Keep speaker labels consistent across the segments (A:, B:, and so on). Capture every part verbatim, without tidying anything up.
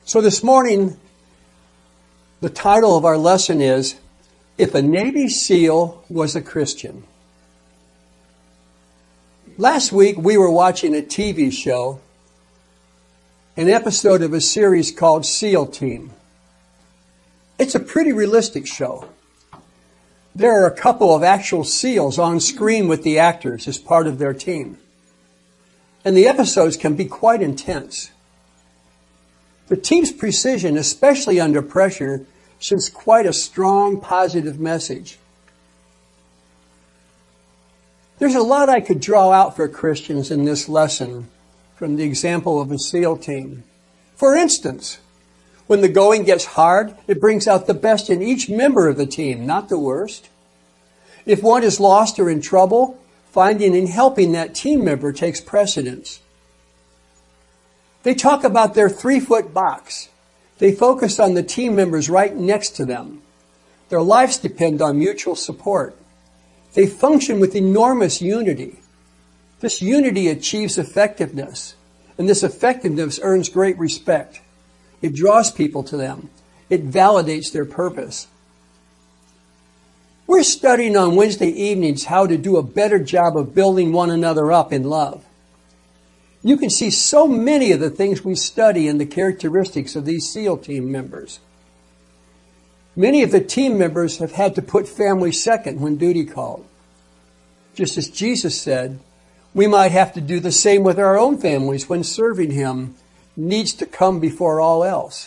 A: So this morning, the title of our lesson is, If a Navy SEAL Was a Christian. Last week, we were watching a T V show, an episode of a series called SEAL Team. It's a pretty realistic show. There are a couple of actual SEALs on screen with the actors as part of their team. And the episodes can be quite intense. The team's precision, especially under pressure, sends quite a strong, positive message. There's a lot I could draw out for Christians in this lesson from the example of a SEAL team. For instance, when the going gets hard, it brings out the best in each member of the team, not the worst. If one is lost or in trouble, finding and helping that team member takes precedence. They talk about their three-foot box. They focus on the team members right next to them. Their lives depend on mutual support. They function with enormous unity. This unity achieves effectiveness, and this effectiveness earns great respect. It draws people to them. It validates their purpose. We're studying on Wednesday evenings how to do a better job of building one another up in love. You can see so many of the things we study in the characteristics of these SEAL team members. Many of the team members have had to put family second when duty called. Just as Jesus said, we might have to do the same with our own families when serving Him needs to come before all else.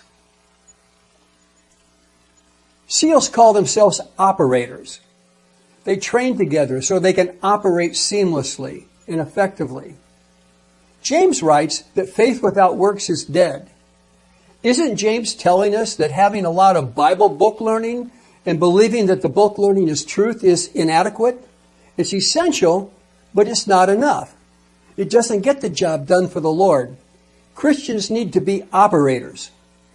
A: SEALs call themselves operators. They train together so they can operate seamlessly and effectively. James writes that faith without works is dead. Isn't James telling us that having a lot of Bible book learning and believing that the book learning is truth is inadequate? It's essential, but it's not enough. It doesn't get the job done for the Lord. Christians need to be operators.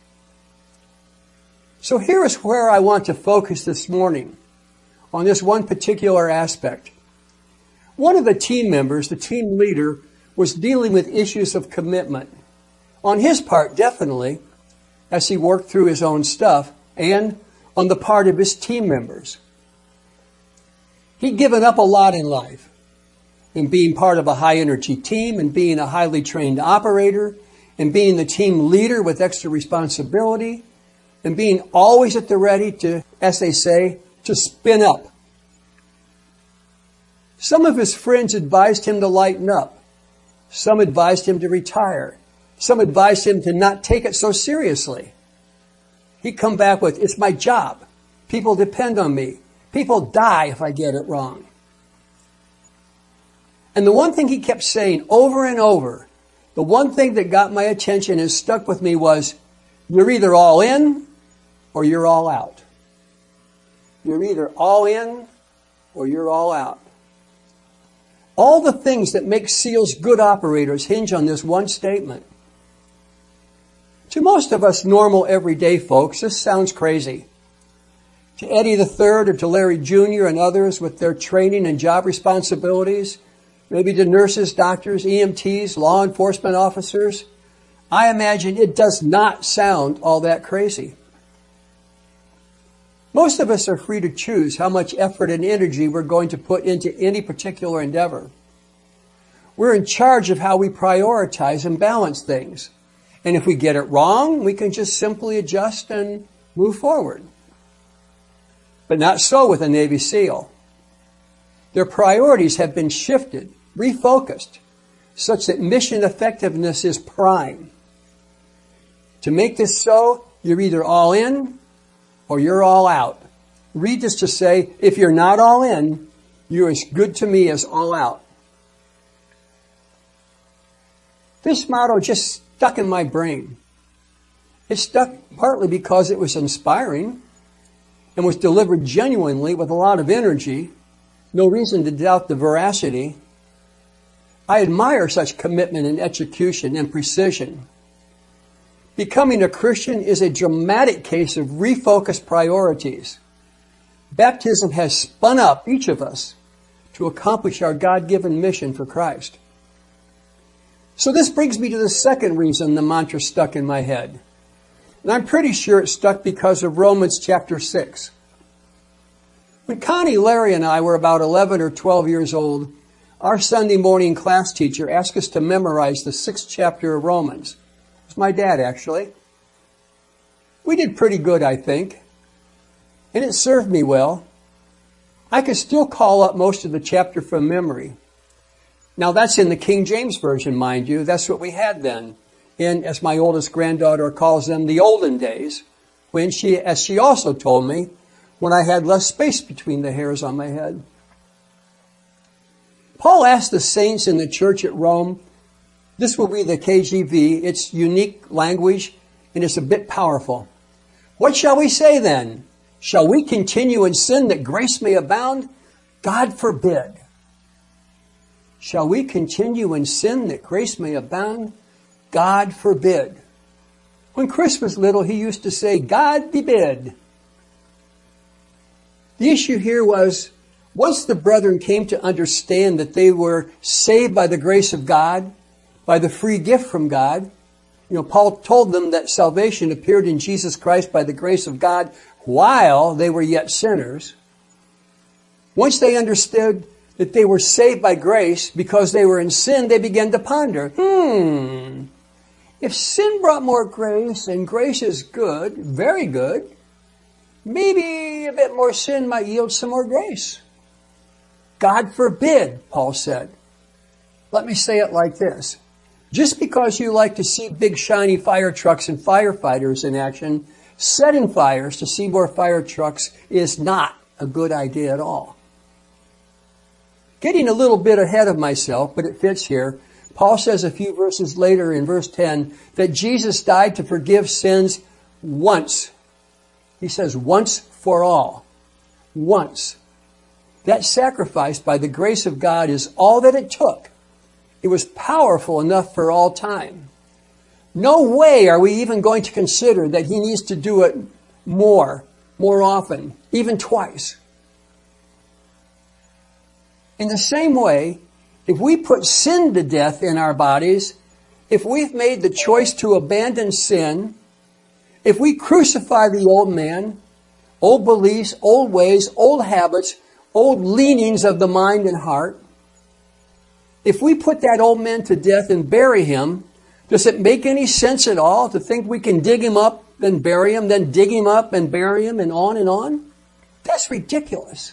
A: So here is where I want to focus this morning, on this one particular aspect. One of the team members, the team leader, was dealing with issues of commitment. On his part, definitely, as he worked through his own stuff, and on the part of his team members. He'd given up a lot in life, in being part of a high-energy team, and being a highly trained operator, and being the team leader with extra responsibility, and being always at the ready to, as they say, to spin up. Some of his friends advised him to lighten up. Some advised him to retire. Some advised him to not take it so seriously. He'd come back with, it's my job. People depend on me. People die if I get it wrong. And the one thing he kept saying over and over, the one thing that got my attention and stuck with me was, you're either all in or you're all out. You're either all in or you're all out. All the things that make SEALs good operators hinge on this one statement. To most of us normal everyday folks, this sounds crazy. To Eddie the Third or to Larry Junior and others with their training and job responsibilities, maybe to nurses, doctors, E M Ts, law enforcement officers, I imagine it does not sound all that crazy. Most of us are free to choose how much effort and energy we're going to put into any particular endeavor. We're in charge of how we prioritize and balance things. And if we get it wrong, we can just simply adjust and move forward. But not so with a Navy SEAL. Their priorities have been shifted, refocused, such that mission effectiveness is prime. To make this so, you're either all in or you're all out. Read this to say, if you're not all in, you're as good to me as all out. This motto just stuck in my brain. It stuck partly because it was inspiring and was delivered genuinely with a lot of energy. No reason to doubt the veracity. I admire such commitment and execution and precision. Becoming a Christian is a dramatic case of refocused priorities. Baptism has spun up each of us to accomplish our God-given mission for Christ. So this brings me to the second reason the mantra stuck in my head. And I'm pretty sure it stuck because of Romans chapter six. When Connie, Larry, and I were about eleven or twelve years old, our Sunday morning class teacher asked us to memorize the sixth chapter of Romans. It was my dad, actually. We did pretty good, I think. And it served me well. I could still call up most of the chapter from memory. Now, that's in the King James Version, mind you. That's what we had then. In, as my oldest granddaughter calls them, the olden days, when she, as she also told me, when I had less space between the hairs on my head. Paul asked the saints in the church at Rome, this will be the K J V, it's unique language, and it's a bit powerful. What shall we say then? Shall we continue in sin that grace may abound? God forbid. Shall we continue in sin that grace may abound? God forbid. When Chris was little, he used to say, God forbid. The issue here was, once the brethren came to understand that they were saved by the grace of God, by the free gift from God, you know, Paul told them that salvation appeared in Jesus Christ by the grace of God while they were yet sinners. Once they understood that they were saved by grace because they were in sin, they began to ponder, hmm, if sin brought more grace and grace is good, very good, maybe a bit more sin might yield some more grace. God forbid, Paul said. Let me say it like this. Just because you like to see big shiny fire trucks and firefighters in action, setting fires to see more fire trucks is not a good idea at all. Getting a little bit ahead of myself, but it fits here. Paul says a few verses later in verse ten that Jesus died to forgive sins once. He says once for all. Once. That sacrifice by the grace of God is all that it took. It was powerful enough for all time. No way are we even going to consider that he needs to do it more, more often, even twice. In the same way, if we put sin to death in our bodies, if we've made the choice to abandon sin, if we crucify the old man, old beliefs, old ways, old habits, old leanings of the mind and heart, if we put that old man to death and bury him, does it make any sense at all to think we can dig him up, then bury him, then dig him up and bury him, and on and on? That's ridiculous.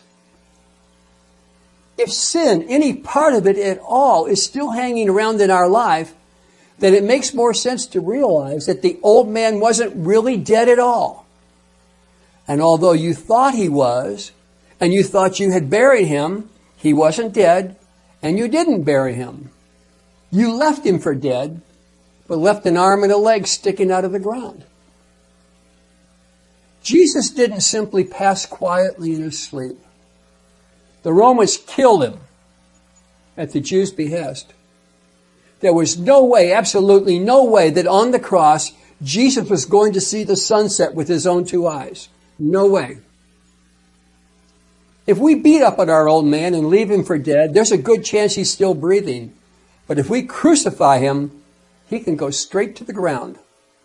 A: If sin, any part of it at all, is still hanging around in our life, then it makes more sense to realize that the old man wasn't really dead at all. And although you thought he was, and you thought you had buried him, he wasn't dead, and you didn't bury him. You left him for dead, but left an arm and a leg sticking out of the ground. Jesus didn't simply pass quietly in his sleep. The Romans killed him at the Jews' behest. There was no way, absolutely no way, that on the cross, Jesus was going to see the sunset with his own two eyes. No way. If we beat up on our old man and leave him for dead, there's a good chance he's still breathing. But if we crucify him, he can go straight to the ground.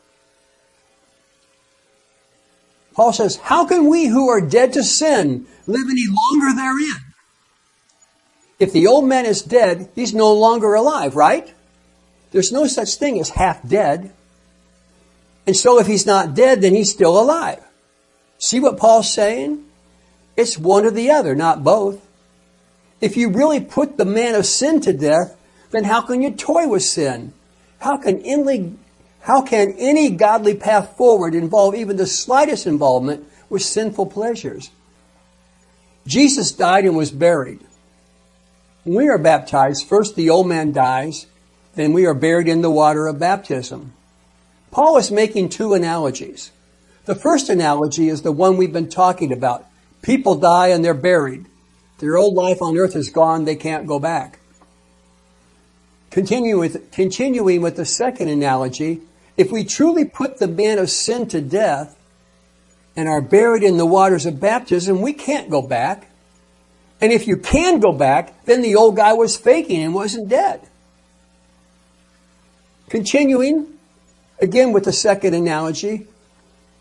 A: Paul says, how can we who are dead to sin live any longer therein? If the old man is dead, he's no longer alive, right? There's no such thing as half dead. And so if he's not dead, then he's still alive. See what Paul's saying? It's one or the other, not both. If you really put the man of sin to death, then how can you toy with sin? How can any, how can any godly path forward involve even the slightest involvement with sinful pleasures? Jesus died and was buried. When we are baptized, first the old man dies, then we are buried in the water of baptism. Paul is making two analogies. The first analogy is the one we've been talking about. People die and they're buried. Their old life on earth is gone, they can't go back. Continue with, continuing with the second analogy, if we truly put the man of sin to death and are buried in the waters of baptism, we can't go back. And if you can go back, then the old guy was faking and wasn't dead. Continuing, again with the second analogy,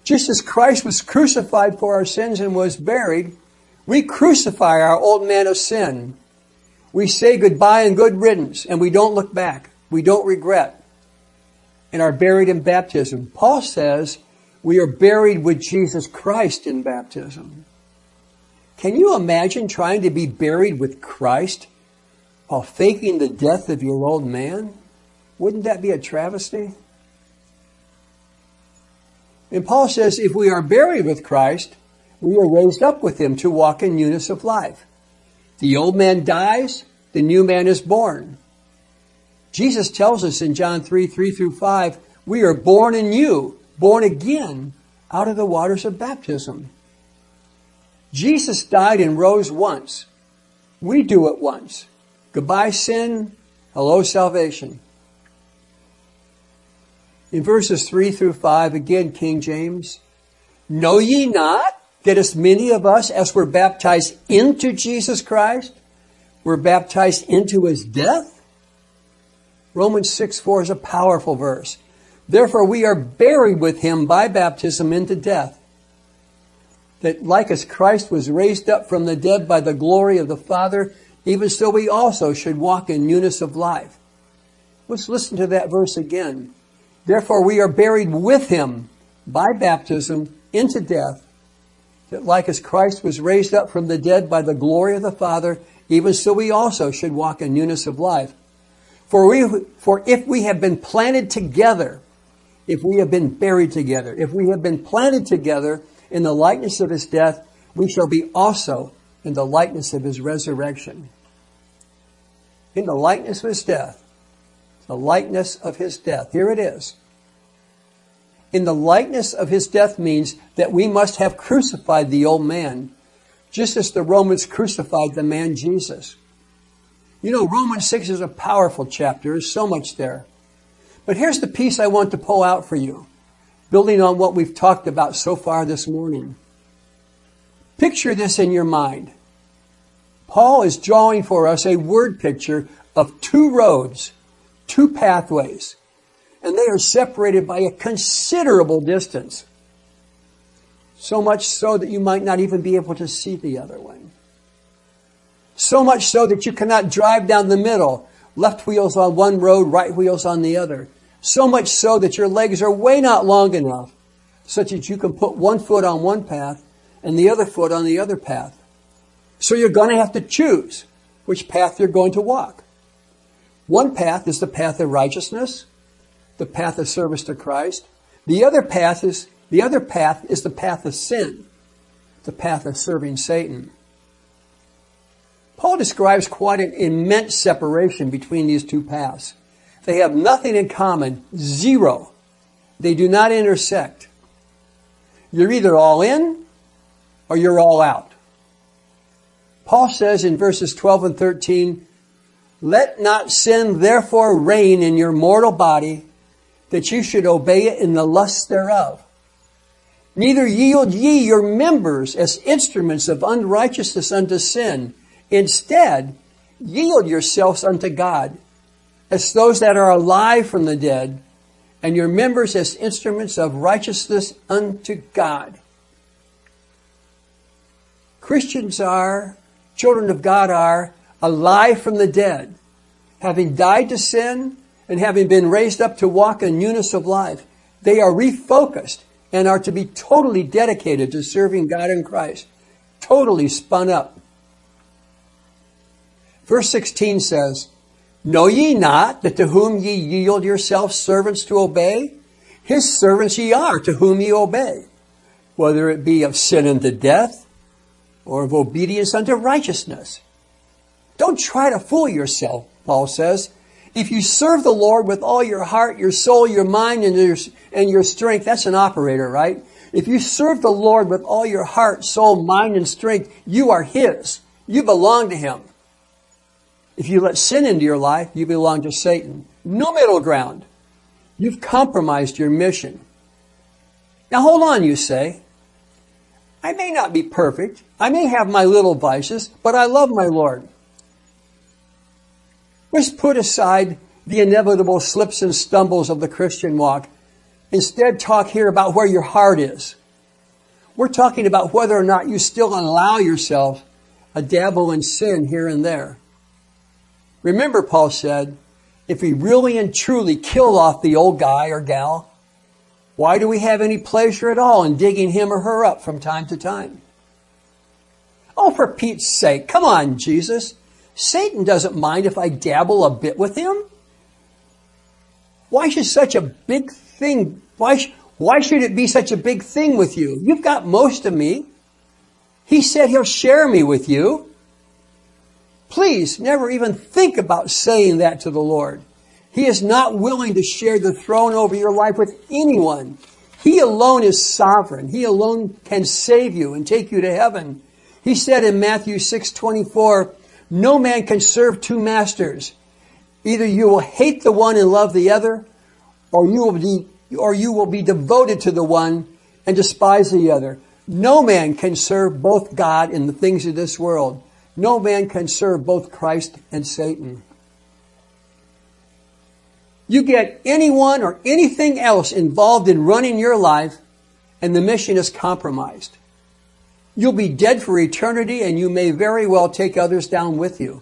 A: Just as Christ was crucified for our sins and was buried, we crucify our old man of sin. We say goodbye and good riddance, and we don't look back. We don't regret, and are buried in baptism. Paul says we are buried with Jesus Christ in baptism. Can you imagine trying to be buried with Christ while faking the death of your old man? Wouldn't that be a travesty? And Paul says if we are buried with Christ, we are raised up with him to walk in newness of life. The old man dies, the new man is born. Jesus tells us in John three, three through five, we are born anew, born again out of the waters of baptism. Jesus died and rose once. We do it once. Goodbye sin, hello salvation. In verses three through five, again, King James, know ye not that as many of us as were baptized into Jesus Christ, were baptized into his death? Romans six four is a powerful verse. Therefore we are buried with him by baptism into death, that like as Christ was raised up from the dead by the glory of the Father, even so we also should walk in newness of life. Let's listen to that verse again. Therefore we are buried with him by baptism into death, that like as Christ was raised up from the dead by the glory of the Father, even so we also should walk in newness of life. For we, for if we have been planted together, if we have been buried together, if we have been planted together in the likeness of his death, we shall be also in the likeness of his resurrection. In the likeness of his death. The likeness of his death. Here it is. In the likeness of his death means that we must have crucified the old man, just as the Romans crucified the man Jesus. You know, Romans six is a powerful chapter. There's so much there. But here's the piece I want to pull out for you, building on what we've talked about so far this morning. Picture this in your mind. Paul is drawing for us a word picture of two roads, two pathways, and they are separated by a considerable distance. So much so that you might not even be able to see the other one. So much so that you cannot drive down the middle, left wheels on one road, right wheels on the other. So much so that your legs are way not long enough, such that you can put one foot on one path and the other foot on the other path. So you're going to have to choose which path you're going to walk. One path is the path of righteousness, the path of service to Christ. The other path is the other path is the path of sin, the path of serving Satan. Paul describes quite an immense separation between these two paths. They have nothing in common, zero. They do not intersect. You're either all in or you're all out. Paul says in verses twelve and thirteen, let not sin therefore reign in your mortal body, that you should obey it in the lusts thereof. Neither yield ye your members as instruments of unrighteousness unto sin. Instead, yield yourselves unto God, as those that are alive from the dead, and your members as instruments of righteousness unto God. Christians are, children of God are, alive from the dead, having died to sin and having been raised up to walk in newness of life. They are refocused and are to be totally dedicated to serving God in Christ, totally spun up. Verse sixteen says, know ye not that to whom ye yield yourselves servants to obey, his servants ye are to whom ye obey, whether it be of sin unto death or of obedience unto righteousness. Don't try to fool yourself, Paul says. If you serve the Lord with all your heart, your soul, your mind, and your, and your strength, that's an operator, right? If you serve the Lord with all your heart, soul, mind, and strength, you are his. You belong to him. If you let sin into your life, you belong to Satan. No middle ground. You've compromised your mission. Now hold on, you say. I may not be perfect. I may have my little vices, but I love my Lord. Let's put aside the inevitable slips and stumbles of the Christian walk instead talk here about where your heart is. We're talking about whether or not you still allow yourself a dabble in sin here and there. Remember, Paul said, if we really and truly kill off the old guy or gal, why do we have any pleasure at all in digging him or her up from time to time? Oh, for Pete's sake, come on, Jesus. Satan doesn't mind if I dabble a bit with him. Why should such a big thing, why, sh- why should it be such a big thing with you? You've got most of me. He said he'll share me with you. Please never even think about saying that to the Lord. He is not willing to share the throne over your life with anyone. He alone is sovereign. He alone can save you and take you to heaven. He said in Matthew six twenty-four, no man can serve two masters. Either you will hate the one and love the other, or you will be, or you will be devoted to the one and despise the other. No man can serve both God and the things of this world. No man can serve both Christ and Satan. You get anyone or anything else involved in running your life, and the mission is compromised. You'll be dead for eternity, and you may very well take others down with you.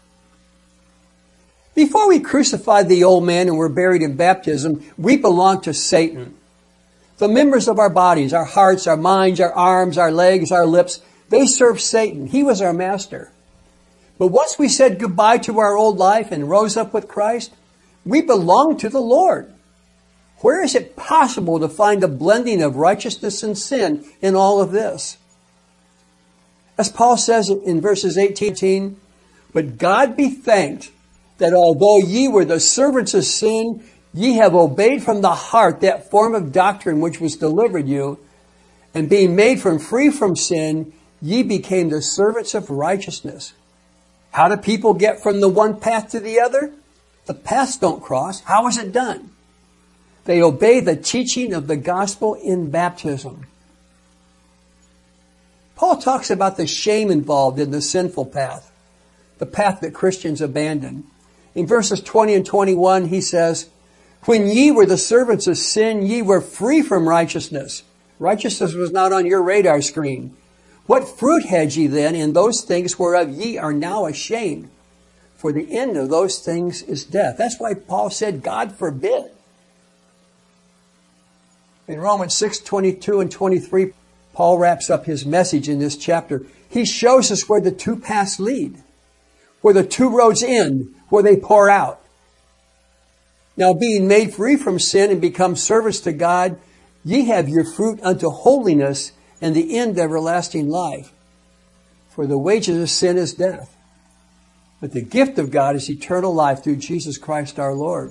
A: Before we crucified the old man and were buried in baptism, we belonged to Satan. The members of our bodies, our hearts, our minds, our arms, our legs, our lips, they served Satan. He was our master. But once we said goodbye to our old life and rose up with Christ, we belong to the Lord. Where is it possible to find a blending of righteousness and sin in all of this? As Paul says in verses eighteen, but God be thanked that although ye were the servants of sin, ye have obeyed from the heart that form of doctrine which was delivered you, and being made from free from sin, ye became the servants of righteousness. How do people get from the one path to the other? The paths don't cross. How is it done? They obey the teaching of the gospel in baptism. Paul talks about the shame involved in the sinful path, the path that Christians abandon. In verses twenty and twenty-one, he says, when ye were the servants of sin, ye were free from righteousness. Righteousness was not on your radar screen. What fruit had ye then in those things whereof ye are now ashamed? For the end of those things is death. That's why Paul said, God forbid. In Romans six twenty-two and twenty-three, Paul wraps up his message in this chapter. He shows us where the two paths lead, where the two roads end, where they pour out. Now, being made free from sin and become servants to God, ye have your fruit unto holiness and the end everlasting life. For the wages of sin is death, but the gift of God is eternal life through Jesus Christ our Lord.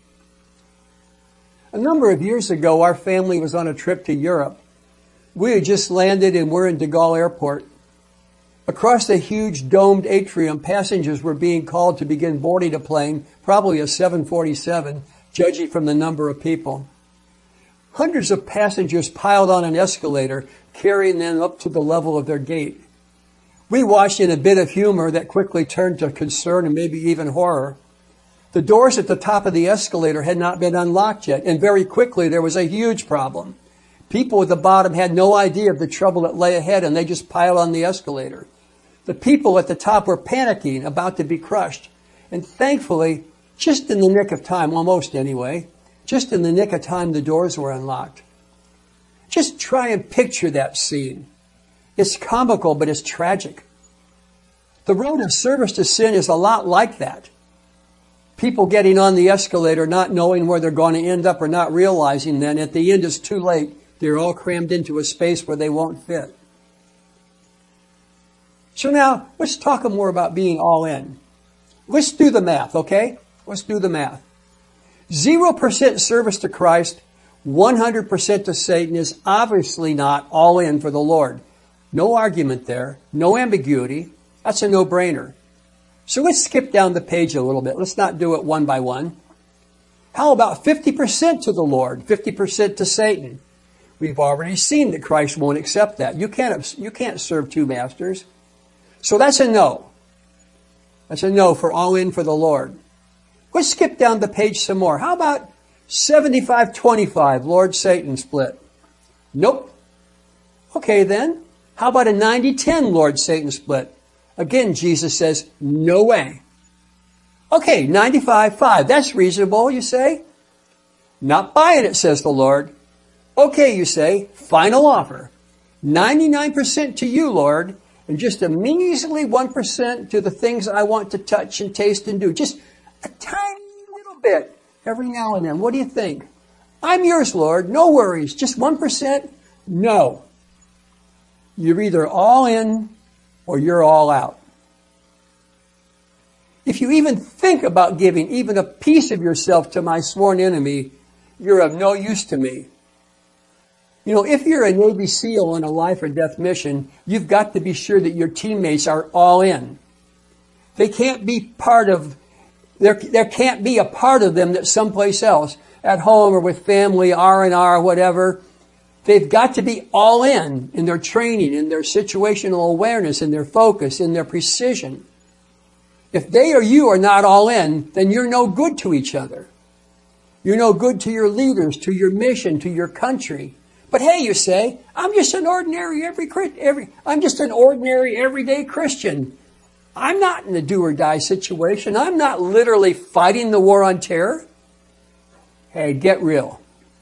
A: A number of years ago, our family was on a trip to Europe. We had just landed and we're in De Gaulle Airport. Across the huge domed atrium, passengers were being called to begin boarding a plane, probably a seven forty-seven, judging from the number of people. Hundreds of passengers piled on an escalator, carrying them up to the level of their gate. We watched in a bit of humor that quickly turned to concern and maybe even horror. The doors at the top of the escalator had not been unlocked yet, and very quickly there was a huge problem. People at the bottom had no idea of the trouble that lay ahead, and they just piled on the escalator. The people at the top were panicking, about to be crushed. And thankfully, just in the nick of time, almost anyway, just in the nick of time, the doors were unlocked. Just try and picture that scene. It's comical, but it's tragic. The road of service to sin is a lot like that. People getting on the escalator, not knowing where they're going to end up or not realizing then at the end it's too late. They're all crammed into a space where they won't fit. So now, let's talk more about being all in. Let's do the math, okay? Let's do the math. Zero percent service to Christ, one hundred percent to Satan is obviously not all in for the Lord. No argument there. No ambiguity. That's a no-brainer. So let's skip down the page a little bit. Let's not do it one by one. How about fifty percent to the Lord, fifty percent to Satan? We've already seen that Christ won't accept that. You can't, you can't serve two masters. So that's a no. That's a no for all in for the Lord. Let's skip down the page some more. How about seventy-five twenty-five, Lord Satan split. Nope. Okay then, how about a ninety ten Lord Satan split? Again, Jesus says, no way. Okay, ninety-five five, that's reasonable, you say? Not buying it, says the Lord. Okay, you say, final offer. ninety-nine percent to you, Lord, and just a measly one percent to the things I want to touch and taste and do. Just a tiny little bit every now and then. What do you think? I'm yours, Lord. No worries. Just one percent? No. You're either all in or you're all out. If you even think about giving even a piece of yourself to my sworn enemy, you're of no use to me. You know, if you're a Navy SEAL on a life or death mission, you've got to be sure that your teammates are all in. They can't be part of, there, there can't be a part of them that's someplace else, at home or with family, R and R, whatever. They've got to be all in, in their training, in their situational awareness, in their focus, in their precision. If they or you are not all in, then you're no good to each other. You're no good to your leaders, to your mission, to your country. But hey, you say, I'm just an ordinary every, every, I'm just an ordinary everyday Christian. I'm not in a do or die situation. I'm not literally fighting the war on terror. Hey, get real.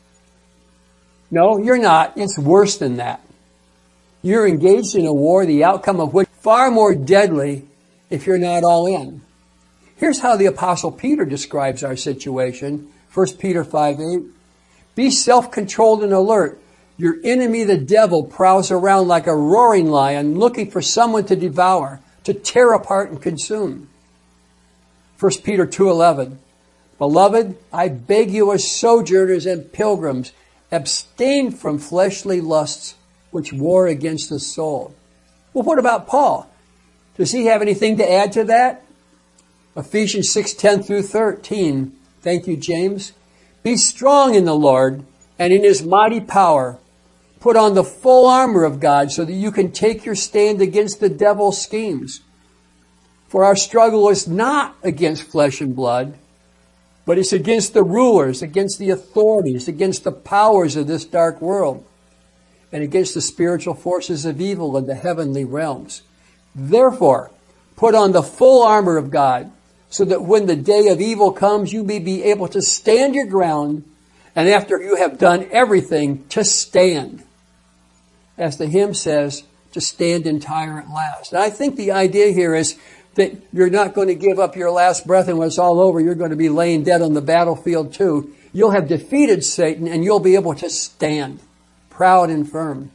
A: No, you're not. It's worse than that. You're engaged in a war, the outcome of which is far more deadly if you're not all in. Here's how the Apostle Peter describes our situation. First Peter five eight. Be self-controlled and alert. Your enemy, the devil, prowls around like a roaring lion looking for someone to devour, to tear apart and consume. First Peter two eleven. Beloved, I beg you as sojourners and pilgrims, abstain from fleshly lusts which war against the soul. Well, what about Paul? Does he have anything to add to that? Ephesians six ten through thirteen. Thank you, James. Be strong in the Lord and in his mighty power. Put on the full armor of God so that you can take your stand against the devil's schemes. For our struggle is not against flesh and blood, but it's against the rulers, against the authorities, against the powers of this dark world, and against the spiritual forces of evil in the heavenly realms. Therefore, put on the full armor of God, so that when the day of evil comes, you may be able to stand your ground, and after you have done everything, to stand. As the hymn says, to stand entire at last. And I think the idea here is that you're not going to give up your last breath, and when it's all over, you're going to be laying dead on the battlefield too. You'll have defeated Satan, and you'll be able to stand, proud and firm.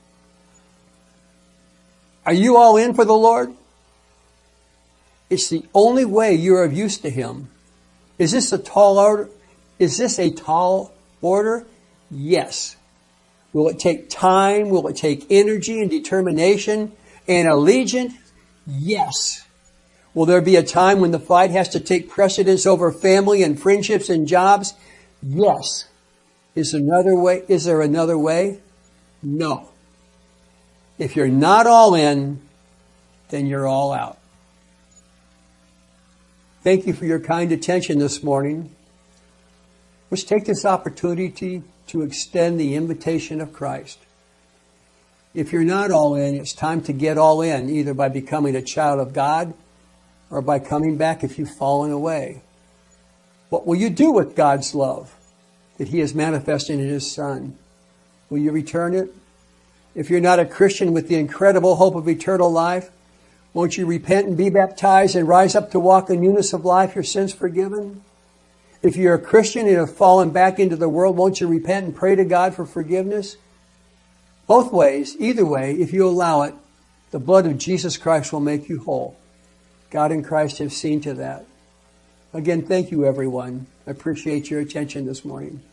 A: Are you all in for the Lord? It's the only way you're of use to him. Is this a tall order? Is this a tall order? Yes. Will it take time? Will it take energy and determination and allegiance? Yes. Will there be a time when the fight has to take precedence over family and friendships and jobs? Yes. Is another way? Is there another way? No. If you're not all in, then you're all out. Thank you for your kind attention this morning. Let's take this opportunity to extend the invitation of Christ. If you're not all in, it's time to get all in, either by becoming a child of God or by coming back if you've fallen away. What will you do with God's love that he has manifested in his Son? Will you return it? If you're not a Christian with the incredible hope of eternal life, won't you repent and be baptized and rise up to walk in newness of life, your sins forgiven? If you're a Christian and have fallen back into the world, won't you repent and pray to God for forgiveness? Both ways, either way, if you allow it, the blood of Jesus Christ will make you whole. God and Christ have seen to that. Again, thank you, everyone. I appreciate your attention this morning.